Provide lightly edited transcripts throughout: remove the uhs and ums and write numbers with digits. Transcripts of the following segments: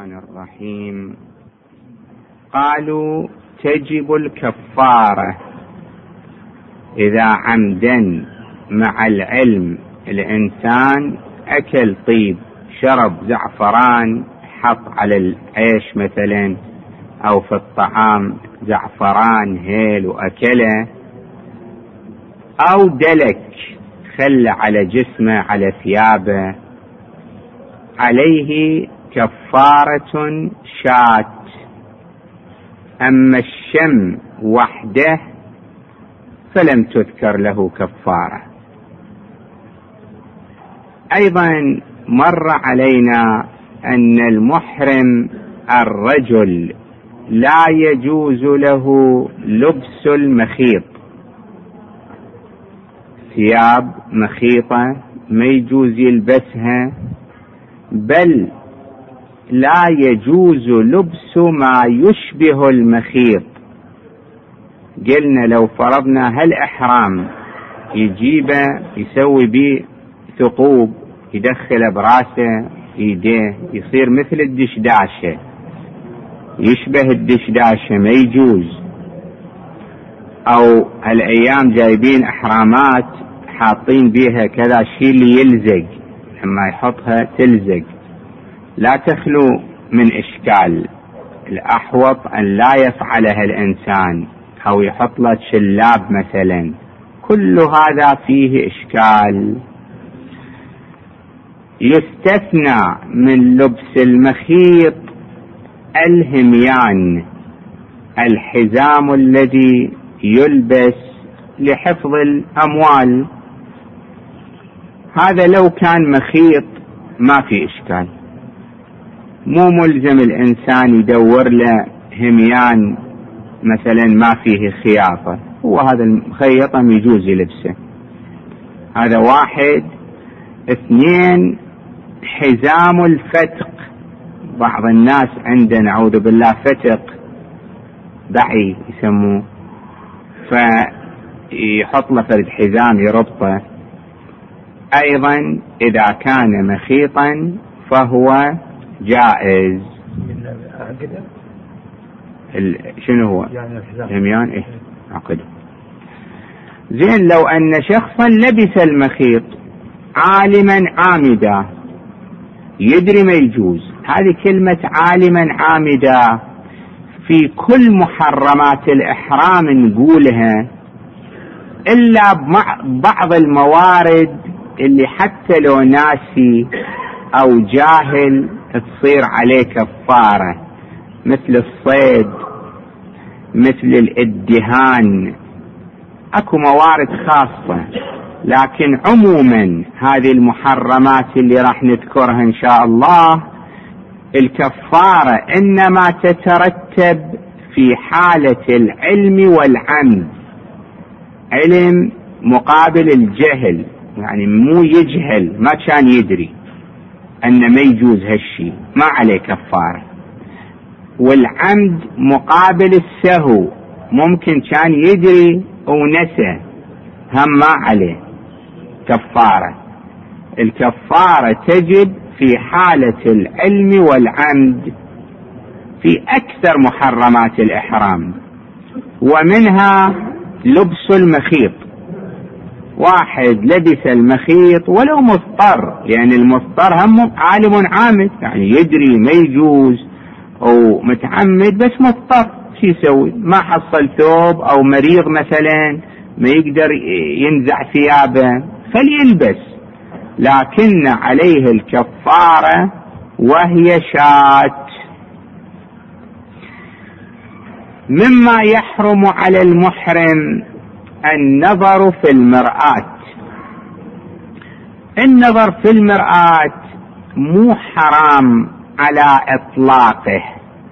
الرحمن الرحيم. قالوا تجب الكفارة إذا عمدا مع العلم الإنسان أكل طيب، شرب زعفران، حط على العيش مثلا أو في الطعام زعفران هيل وأكله، أو دلك خل على جسمه على ثيابه، عليه كفارة شاة. أما الشم وحده فلم تذكر له كفارة. أيضا مر علينا أن المحرم الرجل لا يجوز له لبس المخيط، ثياب مخيطة ما يجوز يلبسها، بل لا يجوز لبس ما يشبه المخيط. قلنا لو فرضنا هالإحرام يجيبه يسوي به ثقوب، يدخله براسه ايديه، يصير مثل الدشداشة، يشبه الدشداشة ما يجوز. او هالايام جايبين احرامات حاطين بيها كذا شيء اللي يلزق، لما يحطها تلزق، لا تخلو من اشكال. الاحوط ان لا يفعلها الانسان، او يحط له شلاب مثلا، كل هذا فيه اشكال. يستثنى من لبس المخيط الهميان، الحزام الذي يلبس لحفظ الأموال، هذا لو كان مخيط ما في إشكال، مو ملزم الإنسان يدور له هميان مثلا ما فيه خياطة، هو هذا المخيط يجوز لبسه. هذا واحد. اثنين، حزام الفتق. بعض الناس عنده نعوذ بالله فتق دعي يسموه، فيحط له فرد حزام يربطه. ايضا اذا كان مخيطا فهو جائز. شنو هو هميان؟ ايه عقده. زين، لو ان شخصا لبس المخيط عالما عامدا، يدري ما يجوز، هذه كلمة عالما عامدا في كل محرمات الإحرام نقولها، إلا بعض الموارد اللي حتى لو ناسي أو جاهل تصير عليه كفارة، مثل الصيد، مثل الادهان، اكو موارد خاصة. لكن عموما هذه المحرمات اللي راح نذكرها ان شاء الله، الكفارة انما تترتب في حالة العلم والعمد. علم مقابل الجهل، يعني مو يجهل ما كان يدري ان ما يجوز هالشي، ما عليه كفارة. والعمد مقابل السهو، ممكن كان يدري ونسى، هم ما عليه كفارة. الكفارة تجب في حالة العلم والعمد في أكثر محرمات الإحرام، ومنها لبس المخيط. واحد لبس المخيط ولو مضطر، لأن المضطر هم عالم عامد، يعني يدري ما يجوز أو متعمد بس مضطر، شو يسوي؟ ما حصل ثوب أو مريض مثلا ما يقدر ينزع ثيابه فليلبس، لكن عليه الكفارة وهي شاة. مما يحرم على المحرم النظر في المرآة. النظر في المرآة مو حرام على إطلاقه،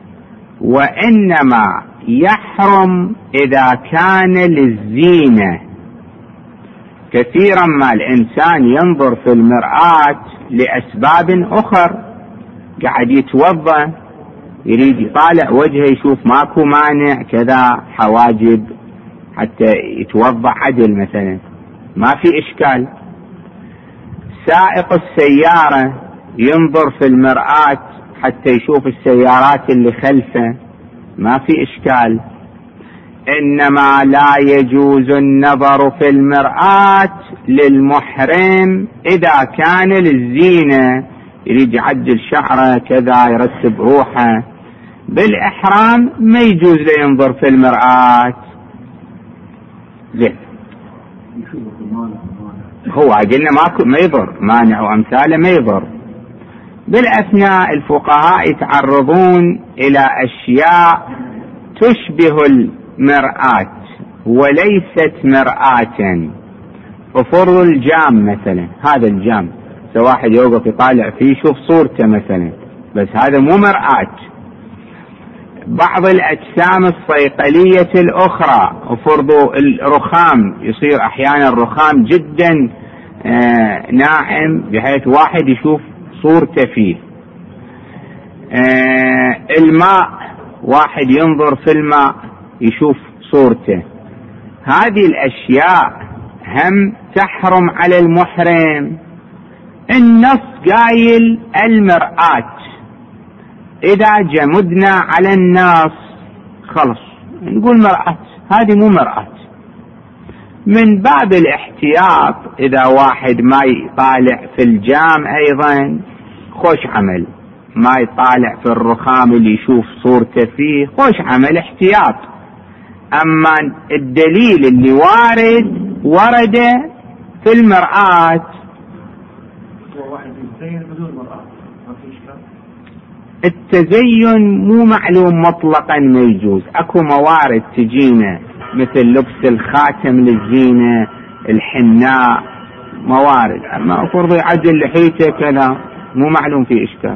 وإنما يحرم إذا كان للزينة. كثيرا ما الإنسان ينظر في المرآة لأسباب أخر، قاعد يتوضأ يريد يطالع وجهه يشوف ماكو مانع كذا حواجب حتى يتوضأ عدل مثلا، ما في إشكال. سائق السيارة ينظر في المرآة حتى يشوف السيارات اللي خلفه، ما في إشكال. إنما لا يجوز النظر في المرآة للمحرم إذا كان للزينة، يريد يعدل شعره كذا، يرتب روحه. بالإحرام ما يجوز له ينظر في المرآة. زين، هو قلنا ما يضر، مانع وأمثاله ما يضر. بالأثناء الفقهاء يتعرضون إلى أشياء تشبه المرآة وليست مرآة. وفرض الجام مثلا، هذا الجام سواء واحد يوقف يطالع فيه يشوف صورته مثلا، بس هذا مو مرآة. بعض الأجسام الصيقلية الأخرى، وفرض الرخام، يصير أحيانا الرخام جدا ناعم بحيث واحد يشوف صورته فيه. الماء، واحد ينظر في الماء يشوف صورته. هذه الأشياء هم تحرم على المحرم. النص قايل المرآة، إذا جمدنا على الناس خلص نقول مرآة، هذه مو مرآة. من باب الاحتياط إذا واحد ما يطالع في الجام أيضا خوش عمل، ما يطالع في الرخام اللي يشوف صورته فيه خوش عمل، احتياط. أما الدليل اللي ورد في المرآة، التزين مو معلوم مطلقا ما يجوز. اكو موارد تجينا مثل لبس الخاتم للزينة، الحناء، موارد. اما فرض يعدل لحيته كذا مو معلوم في اشكال.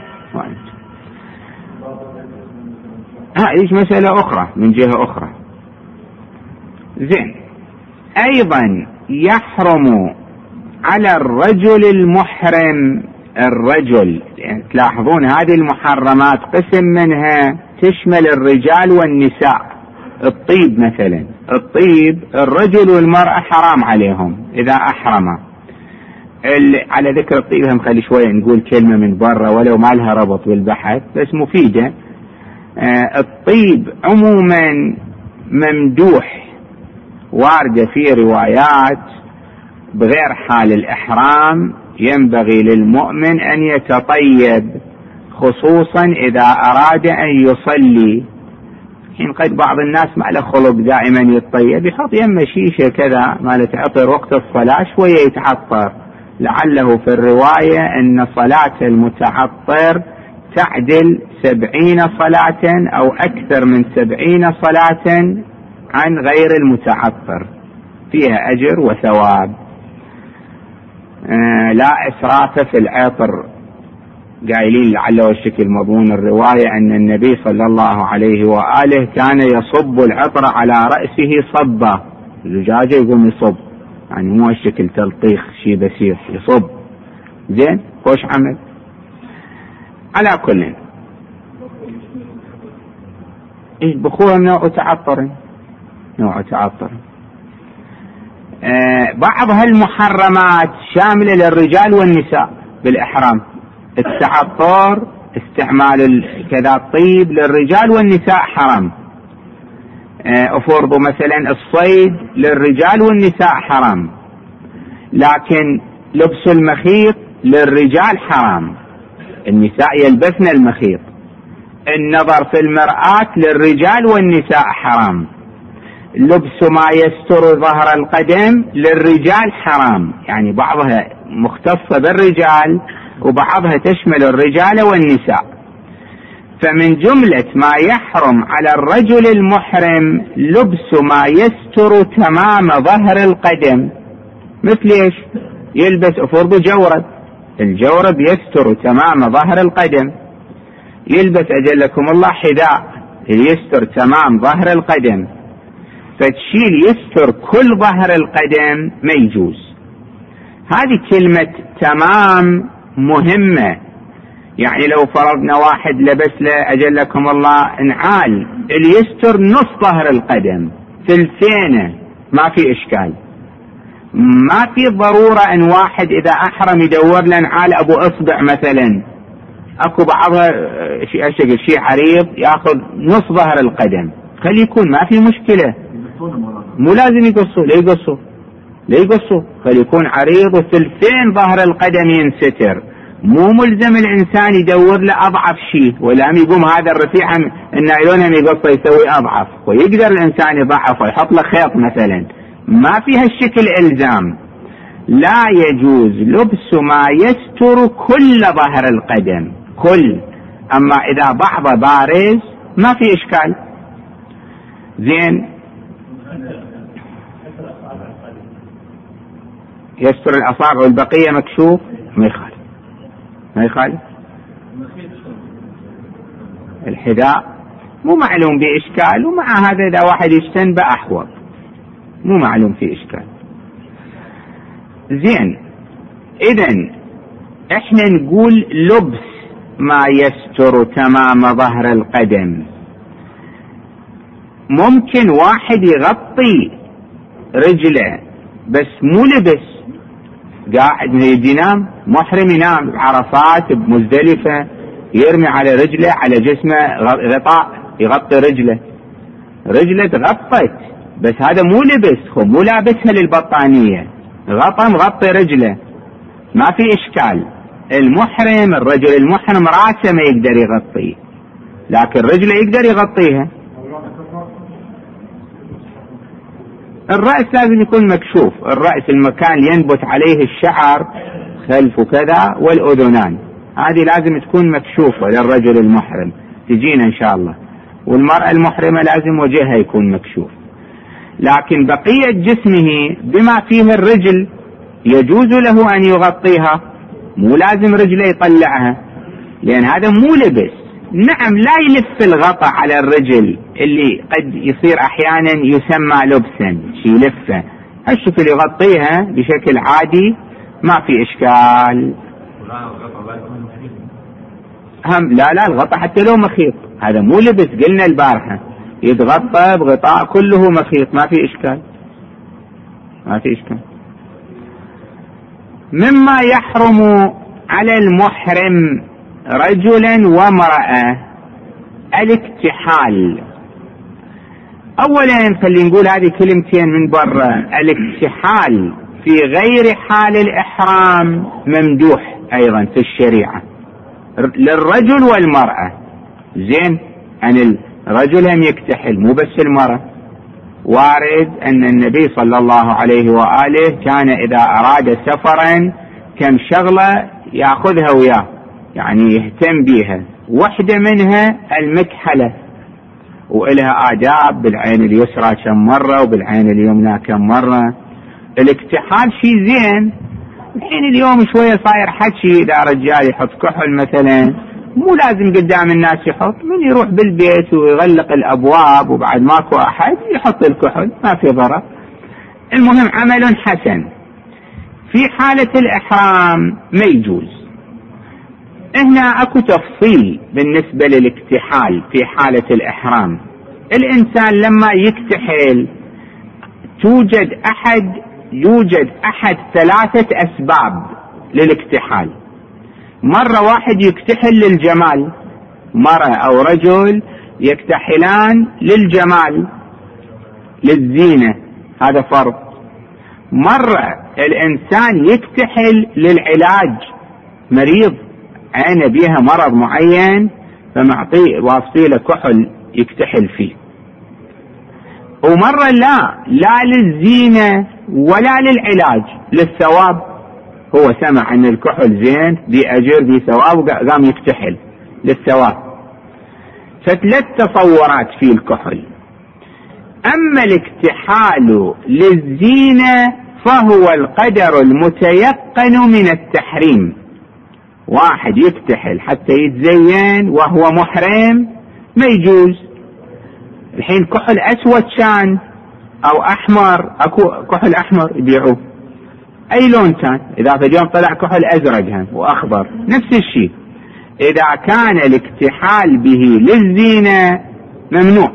ايش مسألة اخرى من جهة اخرى. زين، ايضا يحرم على الرجل المحرم، الرجل يعني تلاحظون هذه المحرمات قسم منها تشمل الرجال والنساء. الطيب مثلا، الطيب الرجل والمرأة حرام عليهم إذا أحرما. على ذكر الطيب هم خلي شوية نقول كلمة من برا ولو ما لها ربط بالبحث بس مفيدة. الطيب عموما ممدوح، واردة في روايات بغير حال الإحرام ينبغي للمؤمن أن يتطيب، خصوصا إذا أراد أن يصلي. حين قد بعض الناس ما له خلق دائما يتطيب، يحط يم شيشة كذا ما لتعطر وقت الصلاة شوية يتعطر، لعله في الرواية أن صلاة المتعطر تعدل 70 صلاة أو أكثر من 70 صلاة عن غير المتعطر، فيها أجر وثواب. لا إسراف في العطر. قايلين لعله الشكل مضمون الرواية أن النبي صلى الله عليه وآله كان يصب العطر على رأسه صبة، زجاجة يقوم يصب، يعني مو الشكل تلطيخ شي بسيط، يصب. زين، خوش عمل. على كل بخور نوع تعطر، نوع تعطر. بعض هالمحرمات شاملة للرجال والنساء بالإحرام. التعطر، استعمال كذا الطيب للرجال والنساء حرام. أفرض مثلا الصيد للرجال والنساء حرام، لكن لبس المخيط للرجال حرام، النساء يلبسن المخيط. النظر في المرآة للرجال والنساء حرام. لبس ما يستر ظهر القدم للرجال حرام، يعني بعضها مختصة بالرجال وبعضها تشمل الرجال والنساء. فمن جملة ما يحرم على الرجل المحرم لبس ما يستر تمام ظهر القدم. مثل ايش؟ يلبس أفرض جورب، الجورب يستر تمام ظهر القدم. يلبس أجلكم الله حذاء يستر تمام ظهر القدم. فتشيل يستر كل ظهر القدم ما يجوز. هذه كلمة تمام مهمة. يعني لو فرضنا واحد لبس له أجلكم الله نعال اللي يستر نص ظهر القدم ثلثينه ما في إشكال. ما في ضرورة أن واحد إذا أحرم يدور له نعال أبو إصبع مثلا، اكو بعضها شيء عريض ياخذ نص ظهر القدم، خلي يكون ما في مشكلة، مو لازم يقصوا، لا يقصوا، خلي يكون عريض وثلثين ظهر القدم ينستر. مو ملزم الانسان يدور له اضعف شيء، ولا يقوم هذا الرفيع النايلون هم يقصه يسوي اضعف، ويقدر الانسان يضعف ويحط له خيط مثلا، ما فيها الشكل الزام. لا يجوز لبس ما يستر كل ظهر القدم كل، اما اذا بعضه بارز ما في اشكال. زين، يستر الاصابع والبقية مكشوف ما يخالف. الحذاء مو معلوم بإشكال، ومع هذا إذا واحد يجتنبه أحوط، مو معلوم في إشكال. زين، إذن إحنا نقول لبس ما يستر تمام ظهر القدم. ممكن واحد يغطي رجله بس مو لبس، قاعد ينام محرم، ينام بعرفات بمزدلفة، يرمي على رجله على جسمه غطاء يغطي رجله تغطت، بس هذا مو لبس، مو لابسها للبطانية، مغطي رجله ما في إشكال. المحرم، الرجل المحرم رأسه ما يقدر يغطيه، لكن رجله يقدر يغطيها. الرأس لازم يكون مكشوف، الرأس المكان ينبت عليه الشعر خلف كذا، والأذنان هذه لازم تكون مكشوفة للرجل المحرم، تجينا إن شاء الله. والمرأة المحرمة لازم وجهها يكون مكشوف، لكن بقية جسمه بما فيه الرجل يجوز له أن يغطيها، مو لازم رجله يطلعها، لأن هذا مو لبس. نعم، لا يلف الغطاء على الرجل اللي قد يصير أحيانا يسمى لبسا، شي لفة هالشكل يغطيها بشكل عادي ما في إشكال. لا الغطاء حتى لو مخيط هذا مو لبس، قلنا البارحة يتغطى بغطاء كله مخيط، ما في إشكال. مما يحرم على المحرم رجلا وامرأة الاكتحال. اولا خلينا نقول هذه كلمتين من برا. الاكتحال في غير حال الاحرام ممدوح ايضا في الشريعة للرجل والمرأة. زين، ان الرجل هم يكتحل مو بس المرأة. وارد ان النبي صلى الله عليه وآله كان اذا اراد سفرا كم شغلة ياخذها وياه، يعني يهتم بيها، واحدة منها المكحلة، وإلها آداب بالعين اليسرى كم مرة وبالعين اليمنى كم مرة. الاكتحال شيء زين. الحين اليوم شوية صاير حكي، إذا رجال يحط كحل مثلا مو لازم قدام الناس يحط، من يروح بالبيت ويغلق الأبواب وبعد ماكو أحد يحط الكحل، ما في ضرر. المهم عمل حسن. في حالة الإحرام ما يجوز. هنا اكو تفصيل بالنسبة للاكتحال في حالة الإحرام. الإنسان لما يكتحل يوجد أحد 3 أسباب للاكتحال. مرة واحد يكتحل للجمال، مرة أو رجل يكتحلان للجمال للزينة، هذا فرض. مرة الإنسان يكتحل للعلاج، مريض عينه بيها مرض معين فمعطيه واصيله كحل يكتحل فيه. ومرة لا للزينة ولا للعلاج، للثواب، هو سمع ان الكحل زين بأجر بثواب وقام يكتحل للثواب. ف3 تصورات في الكحل. اما الاكتحال للزينة فهو القدر المتيقن من التحريم. واحد يكتحل حتى يتزين وهو محرم ما يجوز. الحين كحل اسود كان او احمر، اكو كحل احمر يبيعوه اي لون كان، اذا في اليوم طلع كحل ازرق واخضر نفس الشيء. اذا كان الاكتحال به للزينة ممنوع.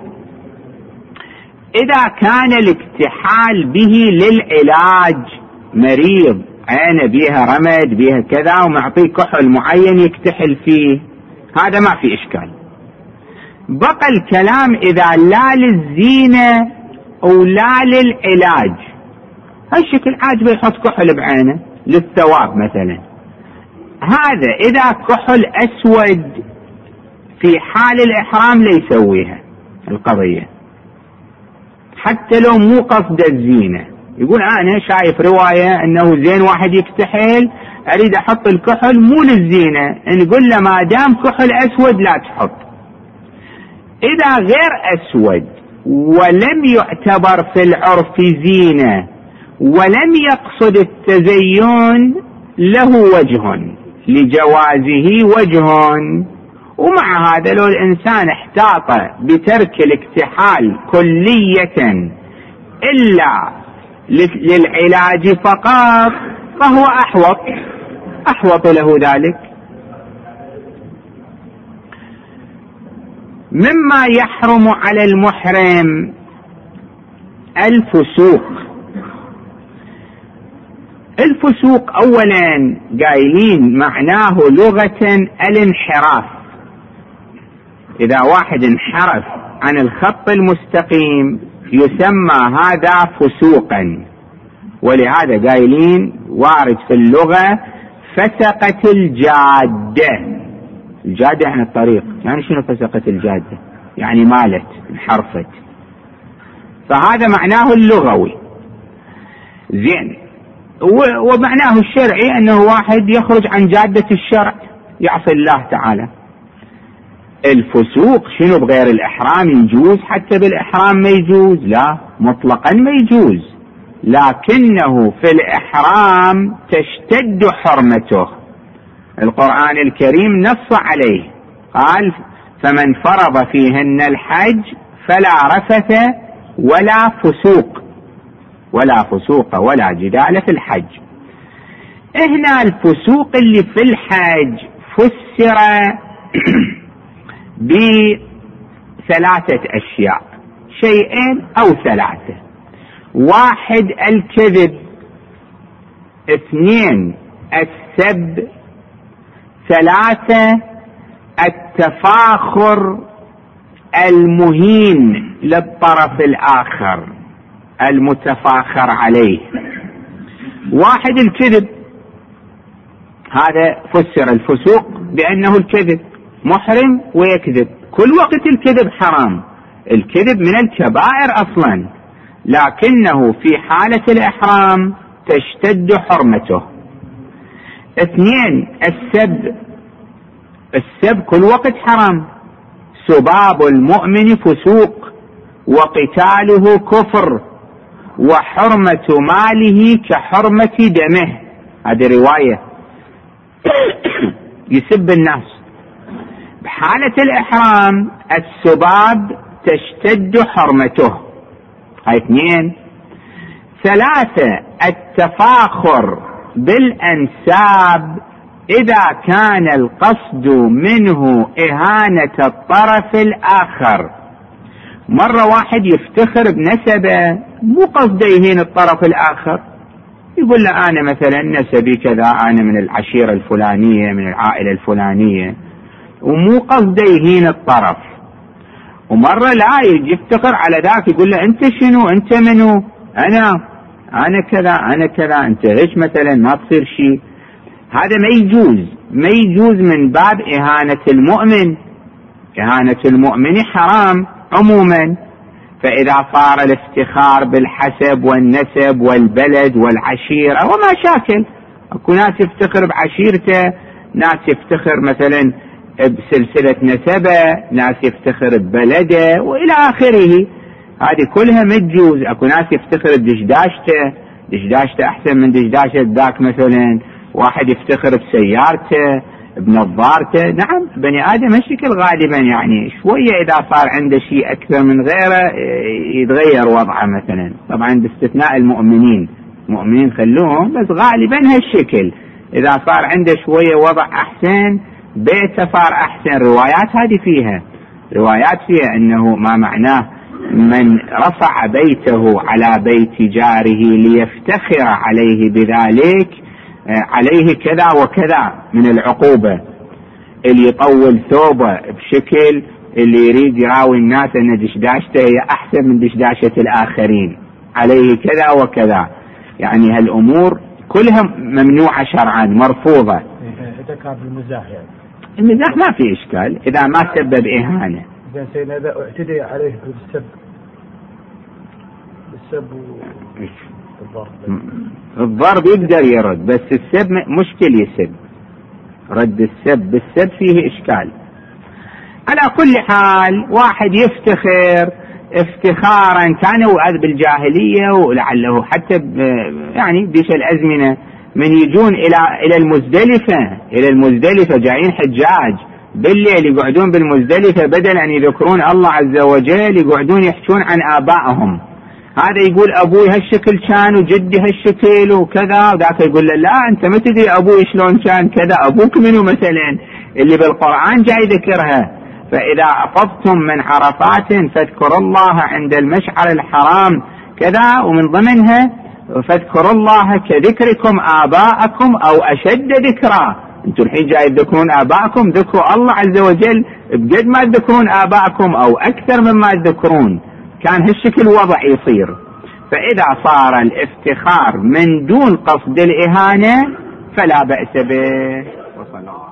اذا كان الاكتحال به للعلاج، مريض عينه بيها رمد بيها كذا ومعطيه كحل معين يكتحل فيه، هذا ما في إشكال. بقى الكلام إذا لا للزينة أو لا للعلاج. هالشكل عاجبه يحط كحل بعينه للثواب مثلا، هذا إذا كحل أسود في حال الإحرام لا يسويها القضية، حتى لو مو قصد الزينة. يقول أنا شايف رواية أنه زين واحد يكتحل أريد أحط الكحل مو للزينة، نقول له ما دام كحل أسود لا تحط. إذا غير أسود ولم يعتبر في العرف زينة ولم يقصد التزين له وجه، لجوازه وجه. ومع هذا لو الإنسان احتاط بترك الاكتحال كلية إلا للعلاج فقط فهو أحوط له ذلك. مما يحرم على المحرم الفسوق. الفسوق أولا قايلين معناه لغة الانحراف. إذا واحد انحرف عن الخط المستقيم يسمى هذا فسوقا، ولهذا قايلين وارد في اللغة فسقت الجادة. الجادة عن الطريق، يعني شنو فسقت الجادة؟ يعني مالت انحرفت، فهذا معناه اللغوي. زين، ومعناه الشرعي أنه واحد يخرج عن جادة الشرع يعصي الله تعالى. الفسوق شنو؟ بغير الإحرام يجوز، حتى بالإحرام ما يجوز، لا مطلقا ما يجوز، لكنه في الإحرام تشتد حرمته. القرآن الكريم نص عليه، قال فمن فرض فيهن الحج فلا رفث ولا فسوق ولا جدال في الحج. هنا الفسوق اللي في الحج فسر بثلاثة أشياء، شيئين أو ثلاثة: واحد الكذب، اثنين السب، ثلاثة التفاخر المهين للطرف الآخر المتفاخر عليه. واحد الكذب، هذا فسر الفسوق بأنه الكذب، محرم ويكذب، كل وقت الكذب حرام، الكذب من الكبائر أصلا، لكنه في حالة الإحرام تشتد حرمته. اثنين السب كل وقت حرام، سباب المؤمن فسوق وقتاله كفر وحرمة ماله كحرمة دمه. هذه رواية يسب الناس. بحالة الإحرام السباب تشتد حرمته، هاي اثنين. ثلاثة التفاخر بالأنساب، إذا كان القصد منه إهانة الطرف الآخر. مرة واحد يفتخر بنسبه مو قصده يهين الطرف الآخر، يقول له أنا مثلا نسبي كذا، أنا من العشيرة الفلانية، من العائلة الفلانية، ومو قصده يهين الطرف. ومرة لا يفتخر على ذاك، يقول له أنت شنو، أنت منو، أنا كذا أنا كذا، أنت إيش مثلا، ما تصير شيء. هذا ما يجوز من باب إهانة المؤمن. إهانة المؤمن حرام عموما. فإذا صار الافتخار بالحسب والنسب والبلد والعشيرة وما شاكل، أكو ناس يفتخر بعشيرته، ناس يفتخر مثلا بسلسلة نسبه، ناس يفتخر ببلده وإلى آخره، هذه كلها ما تجوز. أكو ناس يفتخر بدشداشته أحسن من دشداشة ذاك، مثلا واحد يفتخر بسيارته بنظارته. نعم، بني آدم هالشكل غالبا، يعني شوية إذا صار عنده شيء أكثر من غيره يتغير وضعه مثلا، طبعا باستثناء المؤمنين خلوهم، بس غالبا هالشكل. إذا صار عنده شوية وضع أحسن، بيته صار أحسن. روايات فيها أنه ما معناه من رفع بيته على بيت جاره ليفتخر عليه بذلك عليه كذا وكذا من العقوبة. اللي يطول ثوبه بشكل اللي يريد يراوي الناس ان دشداشته هي احسن من دشداشة الاخرين، عليه كذا وكذا. يعني هالامور كلها ممنوعة شرعا مرفوضة. اذا كان في المزاح يعني المزاح ما في اشكال اذا ما سبب اهانة. زين سيدنا اذا اعتدي عليه بالسب الضرب يقدر يرد، بس السب مشكل يسب، رد السب بالسب فيه اشكال. على كل حال واحد يفتخر افتخارا كانوا بالجاهلية ولعله حتى يعني بيش الازمنة من يجون الى المزدلفة جايين حجاج بالليل يقعدون بالمزدلفة بدل ان يذكرون الله عز وجل يقعدون يحكون عن آبائهم. هذا يقول ابوي هالشكل كان وجدي هالشكل وكذا، وذاك يقول له لا انت ما تدري ابوي شلون كان كذا، ابوك منو مثلا اللي بالقرآن جاي ذكرها. فاذا افضتم من عرفات فاذكروا الله عند المشعر الحرام كذا، ومن ضمنها فاذكروا الله كذكركم آباءكم او اشد ذكرا. انتم الحين جاي تذكرون آباءكم، ذكروا الله عز وجل بقد ما تذكرون آباءكم او اكثر مما تذكرون. كان هالشكل وضع يصير. فإذا صار الافتخار من دون قصد الإهانة فلا بأس به.